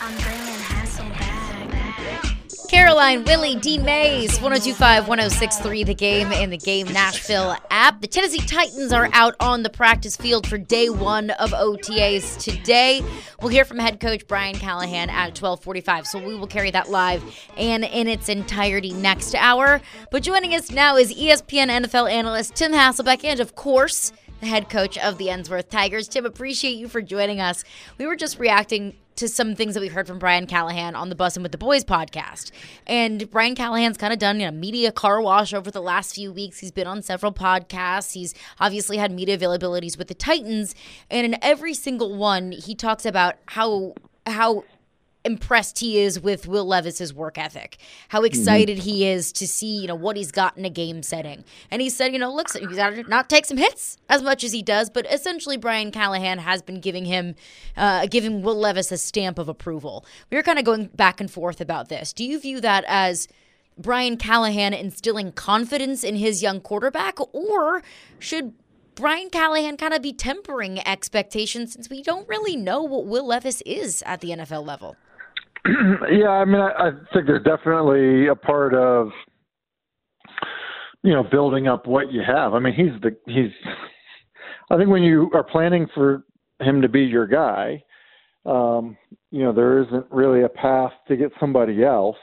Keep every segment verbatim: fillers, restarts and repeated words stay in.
I'm bringing Hasselback back. Caroline, Willie, D. Mays, one oh two five, one oh six three, The Game and The Game Nashville app. The Tennessee Titans are out on the practice field for day one of O T As today. We'll hear from head coach Brian Callahan at twelve forty-five, so we will carry that live and in its entirety next hour. But joining us now is E S P N N F L analyst Tim Hasselbeck and, of course, the head coach of the Ensworth Tigers. Tim, appreciate you for joining us. We were just reacting to some things that we heard from Brian Callahan on the Bussin' with the Boys podcast. And Brian Callahan's kind of done a media car wash over the last few weeks. He's been on several podcasts. He's obviously had media availabilities with the Titans. And in every single one, he talks about how how impressed he is with Will Levis's work ethic, how excited mm-hmm. he is to see, you know, what he's got in a game setting. And he said, you know, look, he's got to not take some hits as much as he does, but essentially Brian Callahan has been giving him, uh, giving Will Levis a stamp of approval. We were kind of going back and forth about this. Do you view that as Brian Callahan instilling confidence in his young quarterback, or should Brian Callahan kind of be tempering expectations since we don't really know what Will Levis is at the N F L level? Yeah, I mean, I, I think there's definitely a part of, you know, building up what you have. I mean, he's the he's. I think when you are planning for him to be your guy, um, you know, there isn't really a path to get somebody else.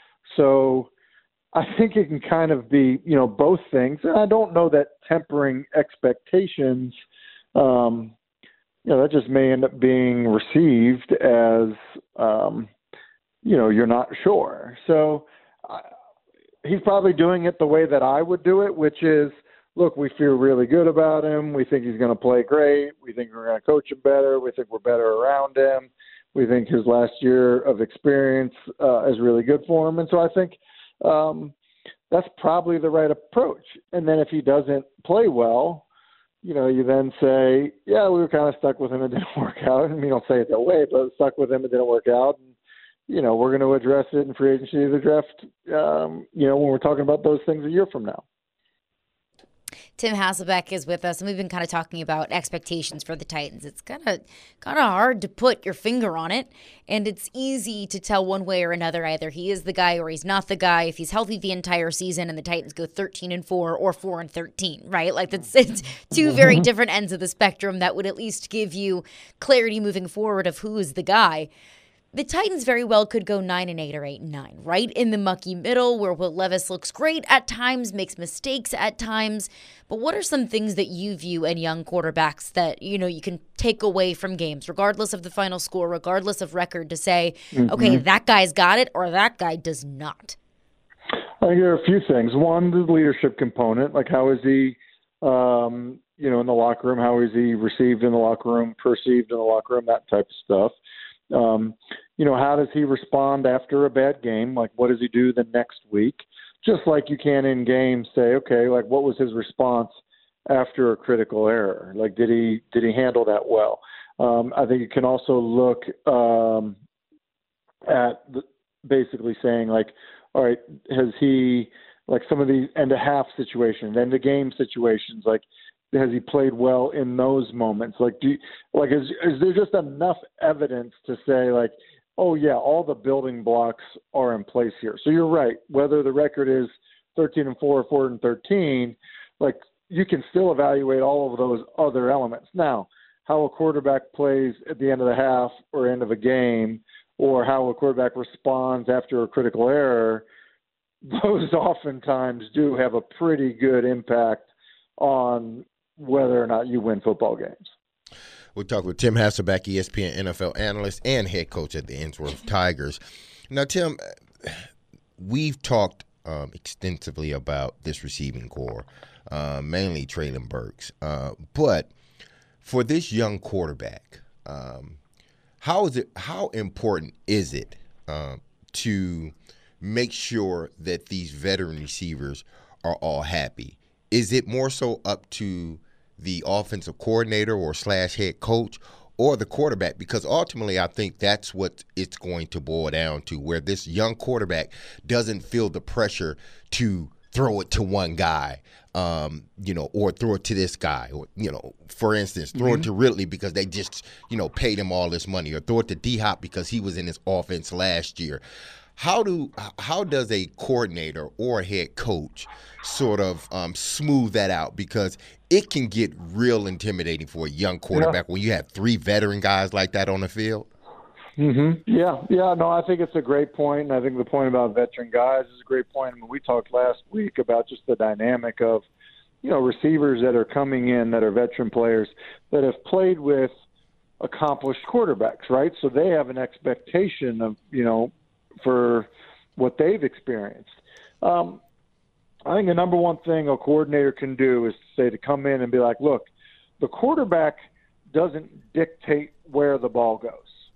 So I think it can kind of be, you know, both things. And I don't know that tempering expectations, um, you know, that just may end up being received as, um, you know, you're not sure. So uh, he's probably doing it the way that I would do it, which is, look, we feel really good about him. We think he's going to play great. We think we're going to coach him better. We think we're better around him. We think his last year of experience uh, is really good for him. And so I think um, that's probably the right approach. And then if he doesn't play well, you know, you then say, yeah, we were kind of stuck with him. It didn't work out. I mean, you don't say it that way, but stuck with him. It didn't work out. And, you know, we're going to address it in free agency of the draft, um, you know, when we're talking about those things a year from now. Tim Hasselbeck is with us, and we've been kind of talking about expectations for the Titans. It's kind of kind of hard to put your finger on it, and it's easy to tell one way or another. Either he is the guy or he's not the guy. If he's healthy the entire season and the Titans go thirteen and four or four and thirteen, right? Like that's it's two very different ends of the spectrum that would at least give you clarity moving forward of who is the guy. The Titans very well could go nine and eight or eight and nine, right in the mucky middle where Will Levis looks great at times, makes mistakes at times. But what are some things that you view in young quarterbacks that, you know, you can take away from games, regardless of the final score, regardless of record, to say, mm-hmm. okay, that guy's got it or that guy does not? I think there are a few things. One, the leadership component, like how is he, um, you know, in the locker room? How is he received in the locker room, perceived in the locker room, that type of stuff. Um, you know, how does he respond after a bad game? Like, what does he do the next week? Just like you can in games say, okay, like what was his response after a critical error? Like, did he did he handle that well? Um, I think you can also look um, at the, basically saying, like, all right, has he, like some of these end of half situations, end of game situations, like, has he played well in those moments? Like, do you, like is is there just enough evidence to say, like, oh yeah, all the building blocks are in place here? So you're right. Whether the record is thirteen and four or four and thirteen, like you can still evaluate all of those other elements. Now, how a quarterback plays at the end of the half or end of a game, or how a quarterback responds after a critical error, those oftentimes do have a pretty good impact on whether or not you win football games. We'll talk with Tim Hasselbeck, E S P N N F L analyst and head coach at the Ensworth Tigers. Now, Tim, we've talked um, extensively about this receiving core, uh, mainly Treylon Burks. Uh, but for this young quarterback, um, how is it? How important is it uh, to make sure that these veteran receivers are all happy? Is it more so up to the offensive coordinator or slash head coach or the quarterback? Because ultimately I think that's what it's going to boil down to, where this young quarterback doesn't feel the pressure to throw it to one guy. um, you know, or throw it to this guy, or, you know, for instance, throw Mm-hmm. it to Ridley because they just, you know, paid him all this money, or throw it to D-Hop because he was in his offense last year. How do how does a coordinator or a head coach sort of um, smooth that out? Because it can get real intimidating for a young quarterback Yeah. when you have three veteran guys like that on the field. Mm-hmm. Yeah, yeah. No, I think it's a great point, and I think the point about veteran guys is a great point. I mean, we talked last week about just the dynamic of, you know, receivers that are coming in that are veteran players that have played with accomplished quarterbacks, right? So they have an expectation of, you know, for what they've experienced. Um, I think the number one thing a coordinator can do is to say to come in and be like, look, the quarterback doesn't dictate where the ball goes.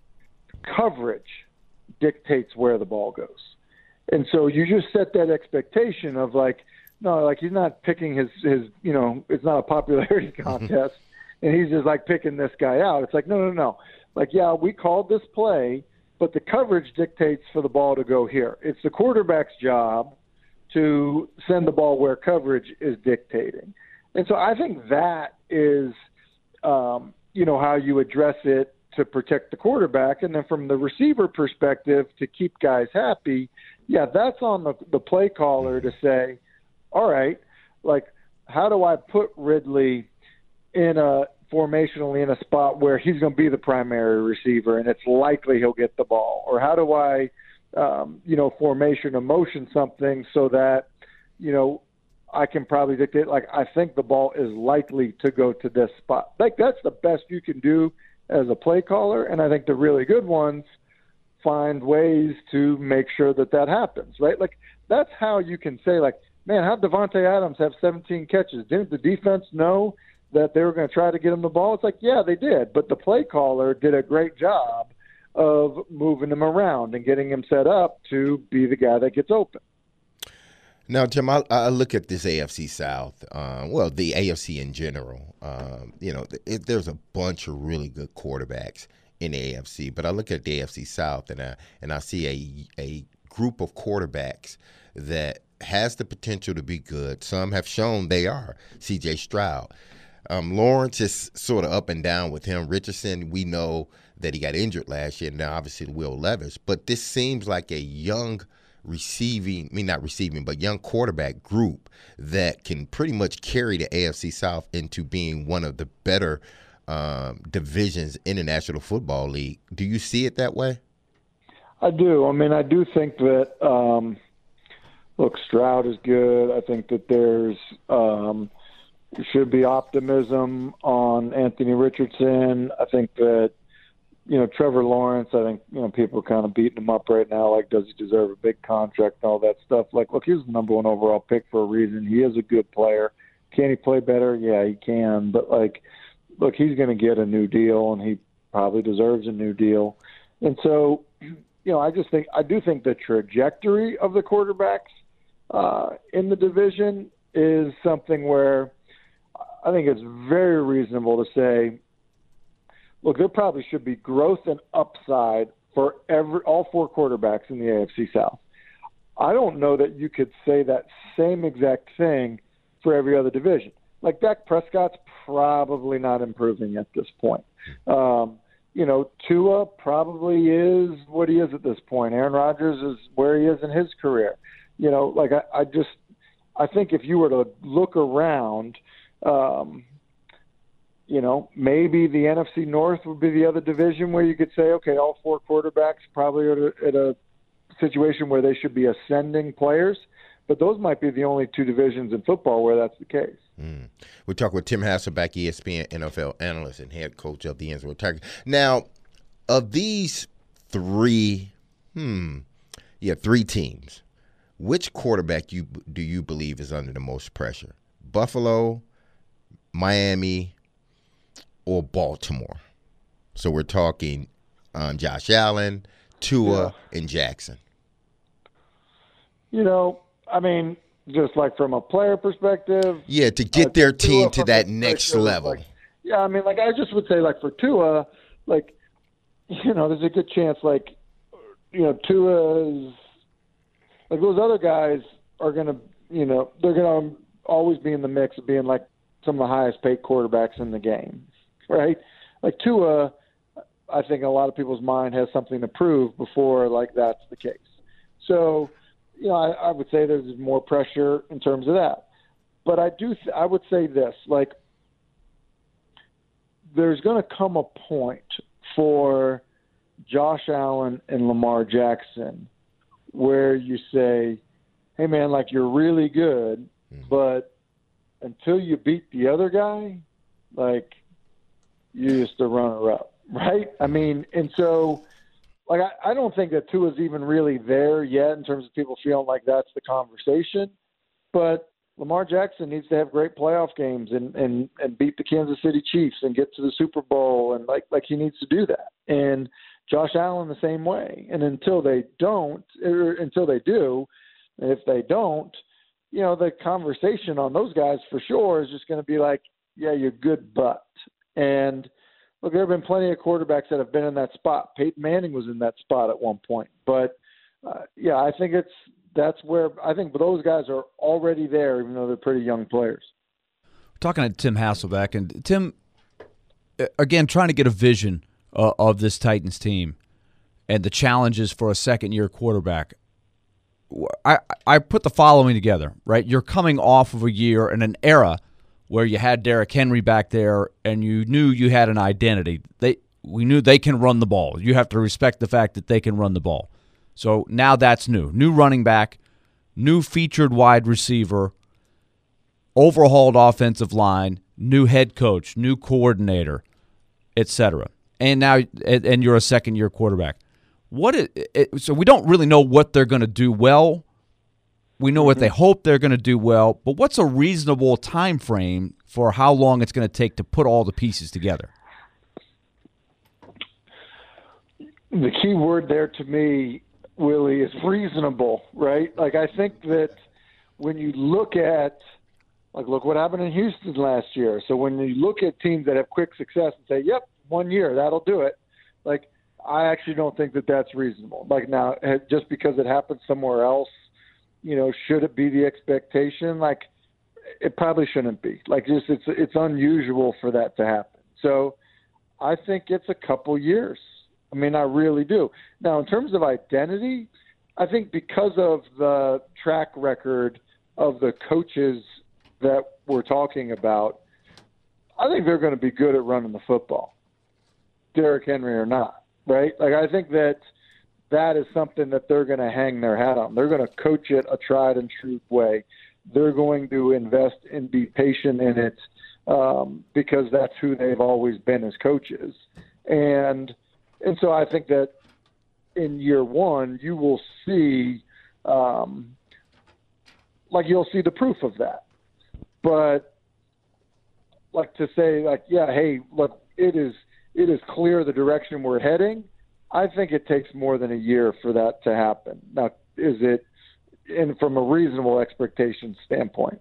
Coverage dictates where the ball goes. And so you just set that expectation of like, no, like he's not picking his, his you know, it's not a popularity contest, and he's just like picking this guy out. It's like, no, no, no. Like, yeah, we called this play, but the coverage dictates for the ball to go here. It's the quarterback's job to send the ball where coverage is dictating. And so I think that is, um, you know, how you address it to protect the quarterback. And then from the receiver perspective, to keep guys happy, yeah, that's on the, the play caller to say, all right, like, how do I put Ridley in a formationally in a spot where he's going to be the primary receiver and it's likely he'll get the ball? Or how do I, um, you know, formation or motion something so that, you know, I can probably dictate, like, I think the ball is likely to go to this spot. Like, that's the best you can do as a play caller, and I think the really good ones find ways to make sure that that happens, right? Like, that's how you can say, like, man, how'd Devontae Adams have seventeen catches? Didn't the defense know that they were going to try to get him the ball? It's like, yeah, they did, but the play caller did a great job of moving him around and getting him set up to be the guy that gets open. Now, Tim, I, I look at this A F C South, uh, well, the A F C in general. Um, you know, it, there's a bunch of really good quarterbacks in the A F C, but I look at the A F C South and I, and I see a, a group of quarterbacks that has the potential to be good. Some have shown they are. C J Stroud. Um, Lawrence is sort of up and down with him. Richardson, we know that he got injured last year, and now obviously Will Levis. But this seems like a young receiving, I mean not receiving, but young quarterback group that can pretty much carry the A F C South into being one of the better um, divisions in the National Football League. Do you see it that way? I do. I mean, I do think that, um, look, Stroud is good. I think that there's um, should be optimism on Anthony Richardson. I think that, you know, Trevor Lawrence, I think, you know, people are kind of beating him up right now, like, does he deserve a big contract and all that stuff. Like, look, he was the number one overall pick for a reason. He is a good player. Can he play better? Yeah, he can. But, like, look, he's going to get a new deal, and he probably deserves a new deal. And so, you know, I just think – I do think the trajectory of the quarterbacks uh, in the division is something where I think it's very reasonable to say, look, there probably should be growth and upside for every all four quarterbacks in the A F C South. I don't know that you could say that same exact thing for every other division. Like, Dak Prescott's probably not improving at this point. Um, you know, Tua probably is what he is at this point. Aaron Rodgers is where he is in his career. You know, like I, I just I think if you were to look around, um, you know, maybe the N F C North would be the other division where you could say, okay, all four quarterbacks probably are at a situation where they should be ascending players. But those might be the only two divisions in football where that's the case. Mm. We talk with Tim Hasselbeck, E S P N N F L analyst and head coach of the Innsbruck Tigers. Now, of these three, hmm, yeah, three teams, which quarterback you do you believe is under the most pressure? Buffalo, Miami, or Baltimore? So we're talking um, Josh Allen, Tua, Yeah. and Jackson. You know, I mean, just like from a player perspective. Yeah, to get uh, their Tua team to from that the next perspective, level. Like, yeah, I mean, like I just would say, like for Tua, like, you know, there's a good chance, like, you know, Tua is like those other guys are gonna, you know, they're gonna always be in the mix of being like some of the highest paid quarterbacks in the game, right? Like Tua, I think a lot of people's mind has something to prove before like that's the case. So, you know, I, I would say there's more pressure in terms of that. But I do, th- I would say this, like, there's going to come a point for Josh Allen and Lamar Jackson where you say, hey, man, like, you're really good, but until you beat the other guy, like, you're just a runner-up, right? I mean, and so, like, I, I don't think that Tua's even really there yet in terms of people feeling like that's the conversation, but Lamar Jackson needs to have great playoff games and, and, and beat the Kansas City Chiefs and get to the Super Bowl, and like like he needs to do that. And Josh Allen the same way. And until they don't, or until they do, and if they don't, you know, the conversation on those guys for sure is just going to be like, yeah, you're good, but. And look, there have been plenty of quarterbacks that have been in that spot. Peyton Manning was in that spot at one point. But, uh, yeah, I think it's that's where I think those guys are already there, even though they're pretty young players. Talking to Tim Hasselbeck, and Tim, again, trying to get a vision uh, of this Titans team and the challenges for a second-year quarterback. I, I put the following together, right? You're coming off of a year and an era where you had Derrick Henry back there and you knew you had an identity. They We knew they can run the ball. You have to respect the fact that they can run the ball. So now that's new. New running back, new featured wide receiver, overhauled offensive line, new head coach, new coordinator, et cetera. And now and you're a second-year quarterback. What is, it, so we don't really know what they're going to do well. We know mm-hmm. what they hope they're going to do well, but what's a reasonable time frame for how long it's going to take to put all the pieces together? The key word there to me, Willie, is reasonable, right? Like, I think that when you look at, like, look what happened in Houston last year. So when you look at teams that have quick success and say, yep, one year, that'll do it. Like, I actually don't think that that's reasonable. Like, now, just because it happened somewhere else, you know, should it be the expectation? Like, it probably shouldn't be. Like, just it's it's unusual for that to happen. So I think it's a couple years. I mean, I really do. Now, in terms of identity, I think because of the track record of the coaches that we're talking about, I think they're going to be good at running the football, Derrick Henry or not, right? Like, I think that that is something that they're going to hang their hat on. They're going to coach it a tried and true way. They're going to invest and be patient in it um, because that's who they've always been as coaches. And And so I think that in year one, you will see, um, like you'll see the proof of that. But like to say, like, yeah, hey, look, it is it is clear the direction we're heading. I think it takes more than a year for that to happen. Now, is it, and from a reasonable expectation standpoint?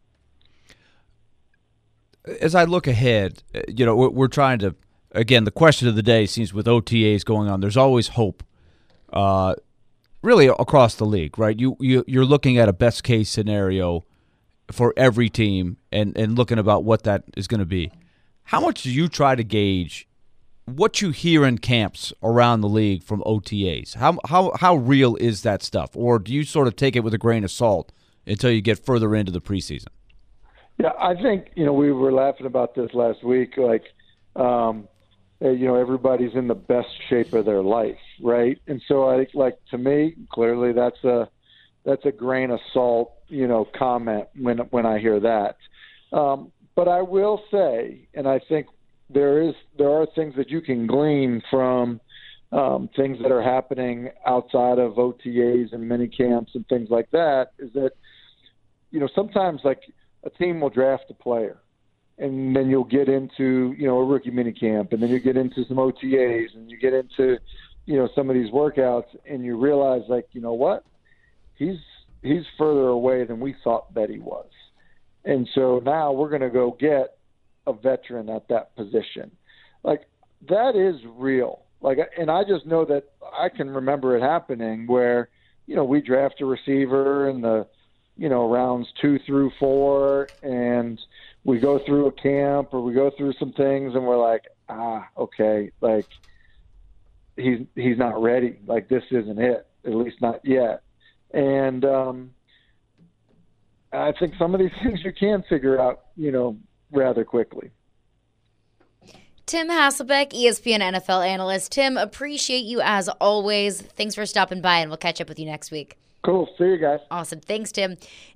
As I look ahead, you know, we're, we're trying to. Again, the question of the day seems with O T As going on, there's always hope, uh, really across the league, right? You, you, you're looking at a best-case scenario for every team and, and looking about what that is going to be. How much do you try to gauge what you hear in camps around the league from O T As? How, how, how real is that stuff? Or do you sort of take it with a grain of salt until you get further into the preseason? Yeah, I think, you know, we were laughing about this last week, like, um, you know, everybody's in the best shape of their life, right? And so I think, like, to me, clearly that's a that's a grain of salt, you know, comment when when I hear that. Um, but I will say, and I think there is there are things that you can glean from um, things that are happening outside of O T As and mini camps and things like that, is that, you know, sometimes, like, a team will draft a player, and then you'll get into, you know, a rookie minicamp, and then you get into some O T As, and you get into, you know, some of these workouts, and you realize, like, you know what, he's he's further away than we thought that he was. And so now we're going to go get a veteran at that position. Like, that is real. Like, and I just know that I can remember it happening where, you know, we draft a receiver in the you know, rounds two through four, and we go through a camp or we go through some things, and we're like, ah, okay, like he's he's not ready. Like this isn't it, at least not yet. And um, I think some of these things you can figure out, you know, rather quickly. Tim Hasselbeck, E S P N N F L analyst. Tim, appreciate you as always. Thanks for stopping by, and we'll catch up with you next week. Cool. See you guys. Awesome. Thanks, Tim.